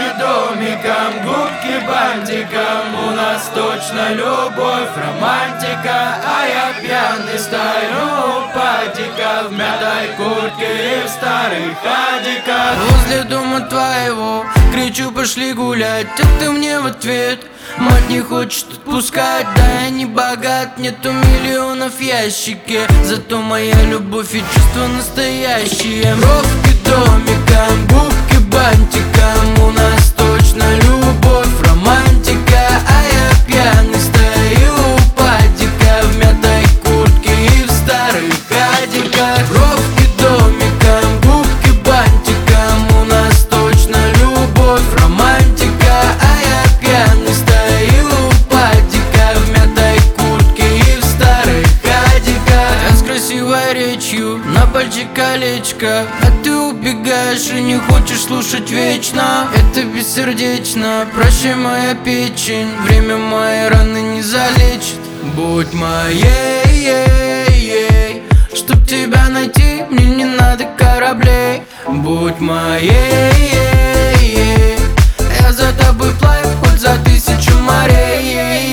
Бровки домиком, губки бантиком. У нас точно любовь, романтика. А я пьяный стою у патика, в мятой куртке и в старых хадиках. Возле дома твоего кричу: пошли гулять, а ты мне в ответ: мать не хочет отпускать. Да я не богат, нету миллионов в ящике, зато моя любовь и чувства настоящие. Бровки домиком, губки бантиком. У нас точно любовь, романтика. А я пьяный стою у патика, в мятой куртке и в старых хадиках. Бровки домиком, губки бантиком. У нас точно любовь, романтика. А я пьяный стою у патика, в мятой куртке и в старых хадиках. Я с красивой речью, на пальчик колечко, а ты убегаешь и не хочешь слушать вечно. Это бессердечно, прощай, моя печень, время моей раны не залечит. Будь моей, чтоб тебя найти, мне не надо кораблей. Будь моей, я за тобой плаваю хоть за 1000 морей.